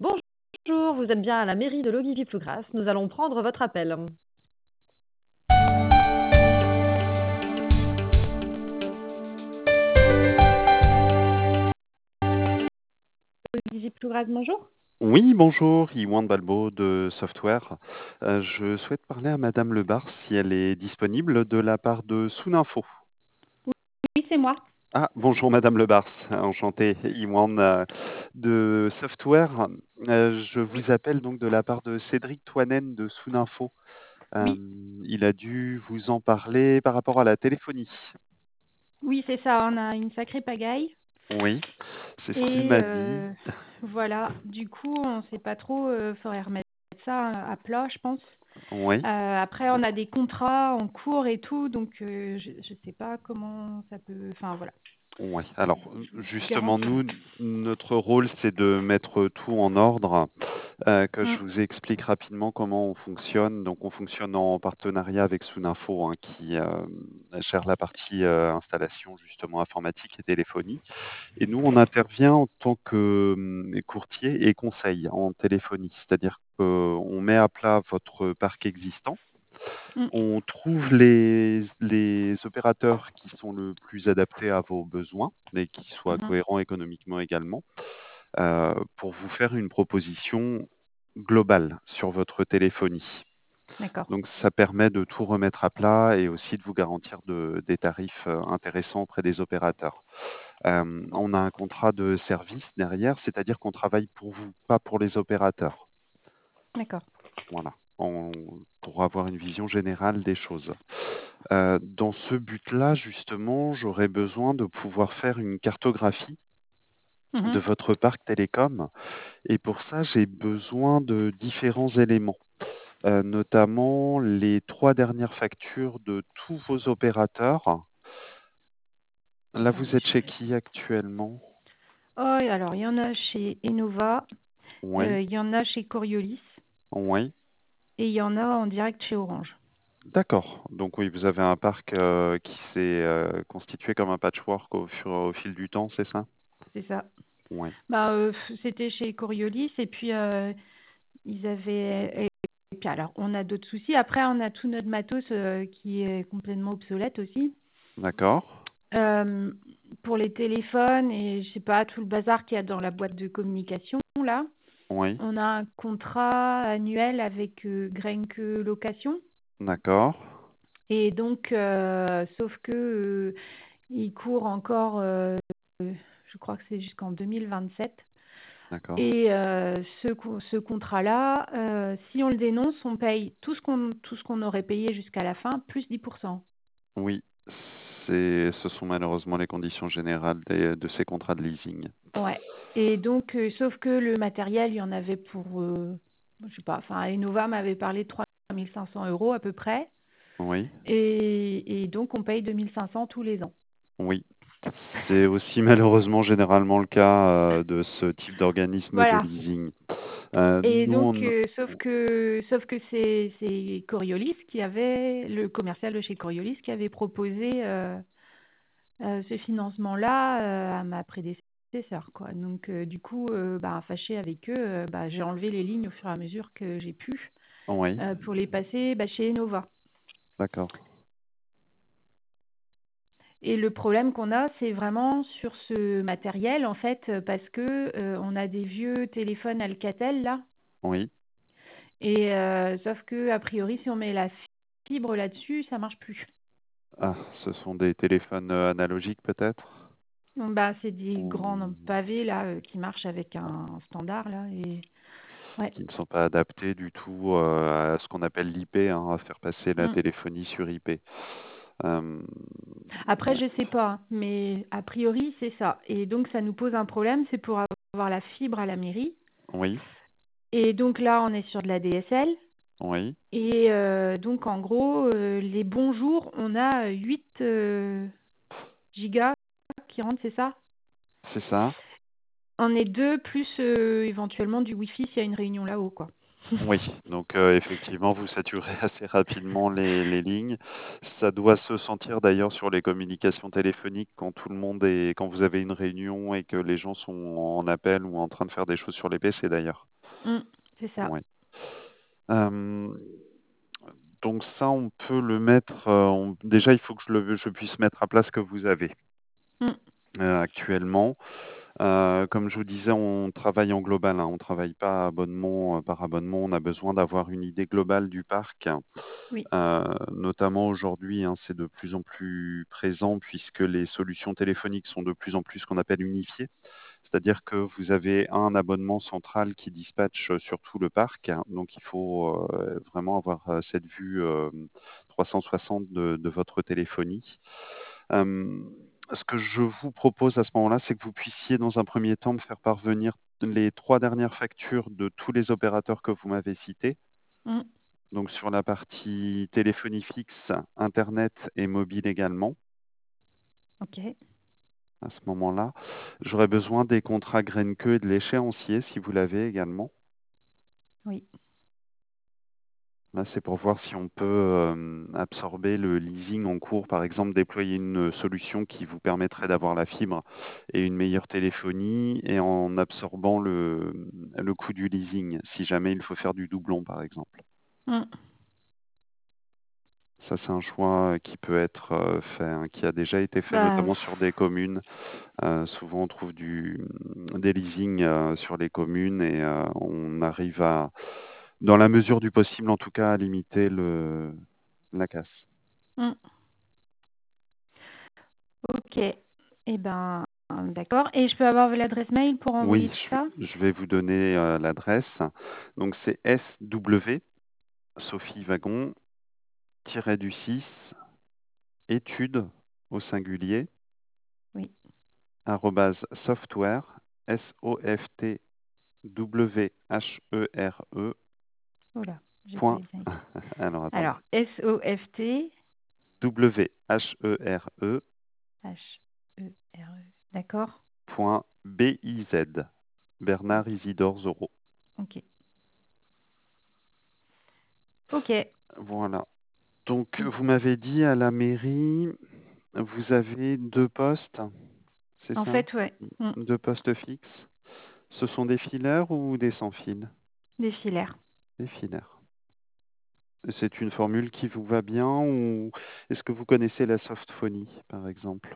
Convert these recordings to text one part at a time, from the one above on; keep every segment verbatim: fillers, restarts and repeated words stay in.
Bonjour, vous êtes bien à la mairie de Logivier-Plougastres. Nous allons prendre votre appel. Logivier-Plougastres, bonjour. Oui, bonjour, Iwan Balbo de Software. Euh, je souhaite parler à Madame Lebar si elle est disponible de la part de Souninfo. Oui, c'est moi. Ah, bonjour Madame Lebars, enchanté, Iwan euh, de Software. Euh, je Oui, vous appelle donc de la part de Cédric Toinen de Souninfo. Euh, oui, il a dû vous en parler par rapport à la téléphonie. oui, c'est ça. On a une sacrée pagaille. Oui, c'est ce qu'il Et m'a dit. euh, voilà, du coup, on ne sait pas trop. Il faudrait remettre ça à plat, je pense. Oui. Euh, après, on a des contrats en cours et tout, donc euh, je ne sais pas comment ça peut. Enfin, voilà. Oui, alors Je vous justement, garantis rien. nous, notre rôle, c'est de mettre tout en ordre. Euh, que je Hum, vous explique rapidement comment on fonctionne. Donc, on fonctionne en partenariat avec Souninfo, hein, qui euh, gère la partie euh, installation justement informatique et téléphonie. Et nous, on intervient en tant que hum, courtier et conseil en téléphonie, c'est-à-dire qu'on met à plat votre parc existant. hum, On trouve les, les opérateurs qui sont le plus adaptés à vos besoins et qui soient mhm. cohérents économiquement également, euh, pour vous faire une proposition globale sur votre téléphonie. D'accord, Donc, ça permet de tout remettre à plat et aussi de vous garantir de- des tarifs euh, intéressants auprès des opérateurs. Euh, on a un contrat de service derrière, c'est-à-dire qu'on travaille pour vous, pas pour les opérateurs. d'accord. Voilà. On- pour avoir une vision générale des choses. Euh, dans ce but-là, justement, j'aurais besoin de pouvoir faire une cartographie de Mhm. votre parc télécom. Et pour ça, j'ai besoin de différents éléments, euh, notamment les trois dernières factures de tous vos opérateurs. Là, Attendez, vous êtes je chez vais. qui actuellement? Oh, et alors, il y en a chez Enova, Oui, euh, il y en a chez Coriolis oui. et il y en a en direct chez Orange. D'accord. Donc oui, vous avez un parc euh, qui s'est euh, constitué comme un patchwork au, fur- au fil du temps, c'est ça? C'est ça. Oui, Bah, euh, c'était chez Coriolis et puis euh, ils avaient. Et et puis alors, on a d'autres soucis. Après, on a tout notre matos euh, qui est complètement obsolète aussi. d'accord. Euh, pour les téléphones et je sais pas, tout le bazar qu'il y a dans la boîte de communication là. Oui, On a un contrat annuel avec euh, Grenke Location. d'accord, Et donc, euh, sauf que euh, il court encore, euh, je crois que c'est jusqu'en deux mille vingt-sept. d'accord. Et euh, ce, co- ce contrat-là, euh, si on le dénonce, on paye tout ce qu'on tout ce qu'on aurait payé jusqu'à la fin, plus dix pour cent. Oui, c'est, ce sont malheureusement les conditions générales des- de ces contrats de leasing. Ouais. Et donc, euh, sauf que le matériel, il y en avait pour, euh, je sais pas, enfin, Enova m'avait parlé de trois mille cinq cents euros à peu près. Oui, Et, et donc, on paye deux mille cinq cents tous les ans. oui. C'est aussi malheureusement généralement le cas euh, de ce type d'organisme de Voilà. leasing. Euh, Et nous, donc, on... euh, sauf que, sauf que c'est, c'est Coriolis qui avait, le commercial de chez Coriolis qui avait proposé euh, euh, ce financement-là euh, à ma prédécesseur, quoi. Donc, euh, du coup, euh, bah, fâchée avec eux, euh, bah, j'ai enlevé les lignes au fur et à mesure que j'ai pu Oui, euh, pour les passer bah, chez Enova. d'accord. Et le problème qu'on a, c'est vraiment sur ce matériel, en fait, euh, parce que euh, on a des vieux téléphones Alcatel là. Oui. Et euh, sauf que a priori, si on met la fibre là-dessus, ça marche plus. Ah, ce sont des téléphones euh, analogiques peut-être? Donc, bah, c'est des grands Ou pavés là euh, qui marchent avec un standard là. Et ouais. qui ne sont pas adaptés du tout euh, à ce qu'on appelle l'I P, hein, à faire passer la Mm. téléphonie sur I P. Euh, Après, ouais. je sais pas, hein, mais a priori, c'est ça. Et donc, ça nous pose un problème, c'est pour avoir la fibre à la mairie. Oui, Et donc là, on est sur de la D S L. oui, Et euh, donc, en gros, euh, les bons jours, on a huit euh, gigas qui rentrent, c'est ça? c'est ça. On est deux, plus euh, éventuellement du Wi-Fi s'il y a une réunion là-haut, quoi. Oui, donc euh, effectivement, vous saturez assez rapidement les, les lignes. Ça doit se sentir d'ailleurs sur les communications téléphoniques quand tout le monde est, quand vous avez une réunion et que les gens sont en appel ou en train de faire des choses sur les P C d'ailleurs. Mm, c'est ça. Ouais. Euh, donc ça, on peut le mettre. euh, on- déjà, il faut que je, le, je puisse mettre à plat ce que vous avez Mm, euh, actuellement. Euh, comme je vous disais, on travaille en global, hein, on ne travaille pas abonnement euh, par abonnement. On a besoin d'avoir une idée globale du parc. oui. Euh, notamment aujourd'hui, hein, c'est de plus en plus présent puisque les solutions téléphoniques sont de plus en plus ce qu'on appelle unifiées. C'est-à-dire que vous avez un abonnement central qui dispatche euh, sur tout le parc. Hein. Donc, il faut euh, vraiment avoir euh, cette vue euh, trois cent soixante de, de votre téléphonie. Euh, Ce que je vous propose à ce moment-là, c'est que vous puissiez, dans un premier temps, me faire parvenir les trois dernières factures de tous les opérateurs que vous m'avez cités. Mm, Donc, sur la partie téléphonie fixe, Internet et mobile également. ok. À ce moment-là, j'aurais besoin des contrats Grenke et de l'échéancier, si vous l'avez également. Oui. Là, c'est pour voir si on peut euh, absorber le leasing en cours, par exemple, déployer une solution qui vous permettrait d'avoir la fibre et une meilleure téléphonie, et en absorbant le, le coût du leasing, si jamais il faut faire du doublon, par exemple. Mm. Ça, c'est un choix qui peut être euh, fait, hein, qui a déjà été fait, Bah, notamment sur des pff, communes. Euh, souvent, on trouve du, des leasings euh, sur les communes et euh, on arrive à, dans la mesure du possible, en tout cas, à limiter le, la casse. mm, ok. Eh ben, d'accord. Et je peux avoir l'adresse mail pour Oui, envoyer tout je, ça? je vais vous donner euh, l'adresse. Donc, c'est S W, Sophie Wagon, tiré du six, études au singulier, Oui. arrobase software, S O F T W H E R E, Oh là, j'ai pas point, bien écrit. alors attendez, Alors, S O F T W H E R E, H E R E. D'accord? point B I Z, Bernard Isidore Zoro. Ok. Ok. Voilà. Donc, vous m'avez dit à la mairie, vous avez deux postes, c'est En ça? fait, ouais. Mm. Deux postes fixes. Ce sont des filaires ou des sans fil? Des filaires. Des filaires. C'est une formule qui vous va bien ou est-ce que vous connaissez la softphonie, par exemple?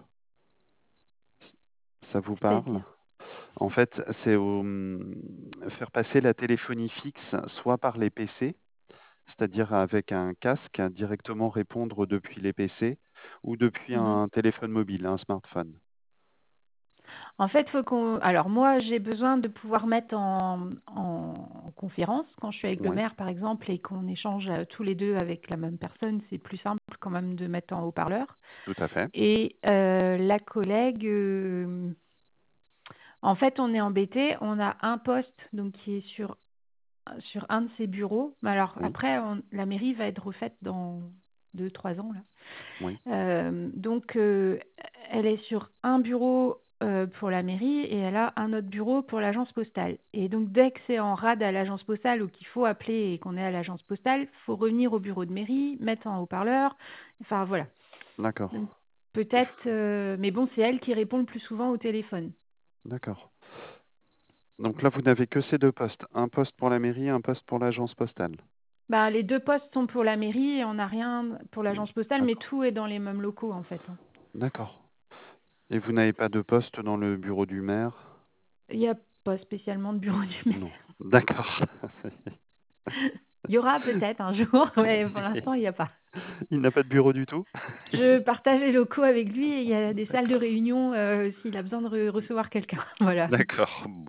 Ça vous parle? C'est-à-dire. En fait, c'est au- faire passer la téléphonie fixe soit par les P C, c'est-à-dire avec un casque, hein, directement répondre depuis les P C, ou depuis Mhm. un téléphone mobile, un smartphone. En fait, faut qu'on. Alors moi, j'ai besoin de pouvoir mettre en, en conférence quand je suis avec le Oui, maire, par exemple, et qu'on échange euh, tous les deux avec la même personne. C'est plus simple quand même de mettre en haut-parleur. tout à fait. Et euh, la collègue, euh, en fait, on est embêté. On a un poste donc qui est sur sur un de ses bureaux. Mais alors Oui, après, on- la mairie va être refaite dans deux, trois ans là. oui, Euh, donc, euh, elle est sur un bureau euh, pour la mairie et elle a un autre bureau pour l'agence postale. Et donc, dès que c'est en rade à l'agence postale ou qu'il faut appeler et qu'on est à l'agence postale, il faut revenir au bureau de mairie, mettre en haut-parleur. Enfin, voilà. d'accord. Donc, Il peut-être, f- euh, mais bon, c'est elle qui répond le plus souvent au téléphone. D'accord. Donc là, vous n'avez que ces deux postes, un poste pour la mairie et un poste pour l'agence postale. Bah, les deux postes sont pour la mairie et on n'a rien pour Mm, l'agence postale, mais d'accord. tout est dans les mêmes locaux en fait, hein. D'accord. Et vous n'avez pas de poste dans le bureau du maire? Il n'y a pas spécialement de bureau du maire. Non. D'accord. Il y aura peut-être un jour, mais pour l'instant, il n'y a pas. Il n'a pas de bureau du tout? Je partage les locaux avec lui et il y a des salles de D'accord. réunion euh, s'il a besoin de re- recevoir quelqu'un. Voilà. D'accord. Bon.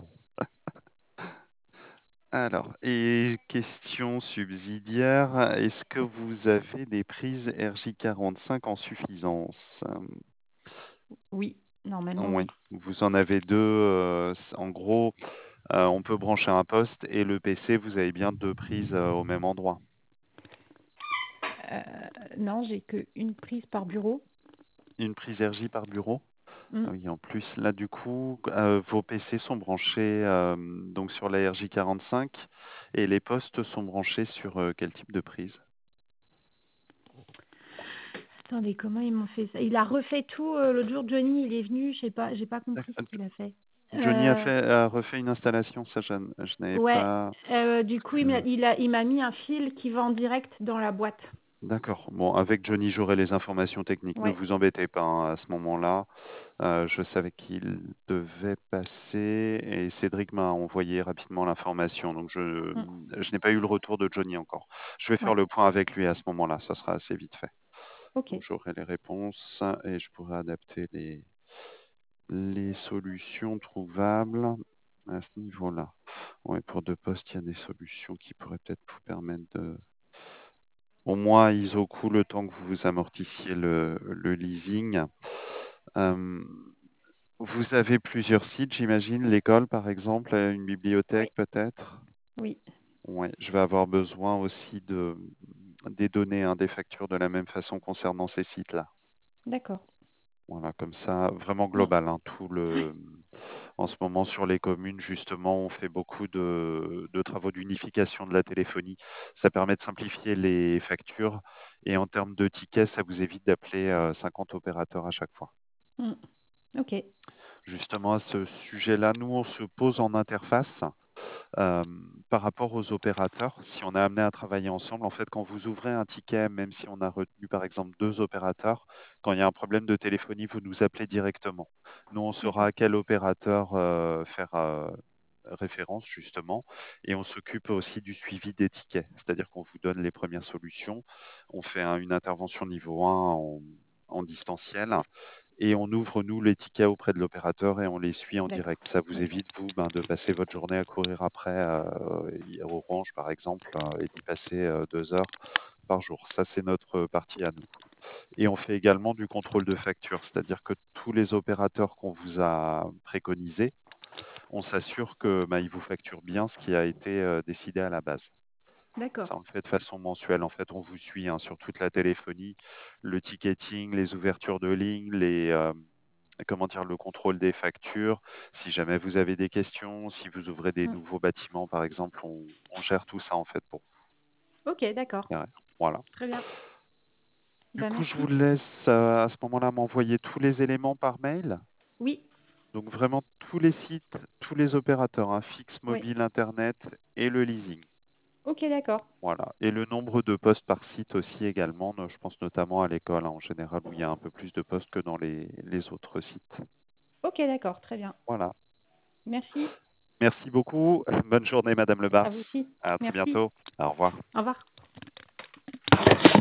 Alors, et question subsidiaire, est-ce que vous avez des prises R J quarante-cinq en suffisance? Oui, normalement, Oui, oui. vous en avez deux. Euh, c- en gros, euh, on peut brancher un poste et le P C, vous avez bien deux prises euh, au même endroit. Euh, non, j'ai qu'une prise par bureau. Une prise R J par bureau? Mm. Ah oui, en plus, là, du coup, euh, vos P C sont branchés euh, donc sur la R J quarante-cinq et les postes sont branchés sur euh, quel type de prise? Attendez, comment ils m'ont fait ça? Il a refait tout euh, l'autre jour. Johnny, il est venu. Je sais pas, j'ai pas compris ce D'ac- qu'il a fait. Johnny a Euh, fait, a refait une installation, ça je, n- je n'avais ouais, pas. euh, du coup, il m'a euh, il a, il m'a mis un fil qui va en direct dans la boîte. D'accord. Bon, avec Johnny, j'aurai les informations techniques. Ne Ouais, vous embêtez pas hein, à ce moment-là. Euh, je savais qu'il devait passer et Cédric m'a envoyé rapidement l'information. Donc je, mm, je n'ai pas eu le retour de Johnny encore. Je vais faire ouais, le point avec lui à ce moment-là. Ça sera assez vite fait. ok, Donc j'aurai les réponses et je pourrai adapter les, les solutions trouvables à ce niveau-là. Ouais, pour deux postes, il y a des solutions qui pourraient peut-être vous permettre de, au moins ISOQOO le temps que vous amortissiez le, le leasing. Euh, vous avez plusieurs sites, j'imagine, l'école par exemple, une oui, bibliothèque peut-être. oui, Ouais, je vais avoir besoin aussi de des données, hein, des factures de la même façon concernant ces sites-là. d'accord. Voilà, comme ça, vraiment Mm, global, hein, tout le, en ce moment, sur les communes, justement, on fait beaucoup de, de travaux d'unification de la téléphonie. Ça permet de simplifier les factures et en termes de tickets, ça vous évite d'appeler euh, cinquante opérateurs à chaque fois. mm, ok, Justement, à ce sujet-là, nous, on se pose en interface euh, par rapport aux opérateurs. Si on est amené à travailler ensemble, en fait, quand vous ouvrez un ticket, même si on a retenu par exemple deux opérateurs, quand il y a un problème de téléphonie, vous nous appelez directement. Nous, on saura d'accord. à quel opérateur euh, faire euh, référence justement, et on s'occupe aussi du suivi des tickets. C'est-à-dire qu'on vous donne les premières solutions, on fait un- une intervention niveau un en, en distanciel, et on ouvre, nous, les tickets auprès de l'opérateur et on les suit en D'accord. direct. Ça vous évite, vous, ben, de passer votre journée à courir après euh, y- Orange, par exemple, euh, et d'y passer euh, deux heures par jour. Ça, c'est notre partie à nous. Et on fait également du contrôle de facture, c'est-à-dire que tous les opérateurs qu'on vous a préconisés, on s'assure que ben, ils vous facturent bien ce qui a été euh, décidé à la base. D'accord. Ça, on le fait de façon mensuelle. En fait, on vous suit hein, sur toute la téléphonie, le ticketing, les ouvertures de lignes, les, euh, comment dire, le contrôle des factures. Si jamais vous avez des questions, si vous ouvrez des Mm, nouveaux bâtiments, par exemple, on, on gère tout ça en fait pour ok, d'accord. vous derrière. Voilà. Très bien. Du Ben, coup, je vous merci. laisse euh, à ce moment-là m'envoyer tous les éléments par mail. Oui, Donc vraiment tous les sites, tous les opérateurs, hein, fixe, oui. mobile, internet et le leasing. Ok, d'accord. Voilà. Et le nombre de postes par site aussi également. no- Je pense notamment à l'école hein, en général où il y a un peu plus de postes que dans les, les autres sites. Ok, d'accord. Très bien. Voilà. Merci. Merci beaucoup. Bonne journée, Madame Le Bars. À vous aussi. À très Merci. bientôt. Au revoir. Au revoir.